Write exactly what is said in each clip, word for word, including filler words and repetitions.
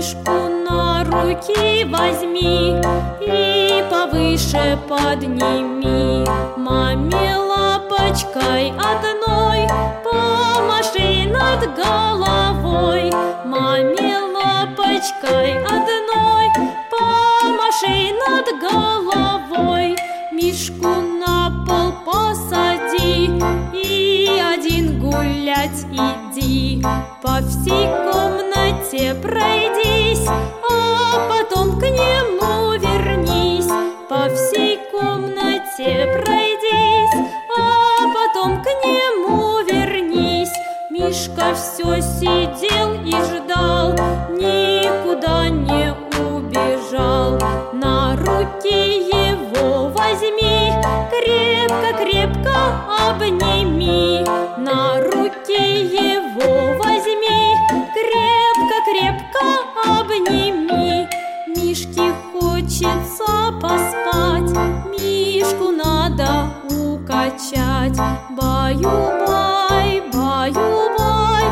Мишку на руки возьми и повыше подними. Маме лапочкой одной помаши над головой. Маме лапочкой одной помаши над головой. Мишку на пол посади и один гулять иди. По всей комнате пройдись, а потом к нему вернись. По всей комнате пройдись, а потом к нему вернись. Мишка все сидел и ждал, никуда не убежал. На руки его возьми, крепко-крепко обними. На руки его возьми, крепко-крепко обними. Мишке хочется поспать, Мишку надо укачать. Баю-бай, баю-бай,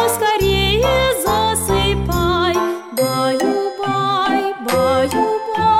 поскорее засыпай. Баю-бай, баю-бай.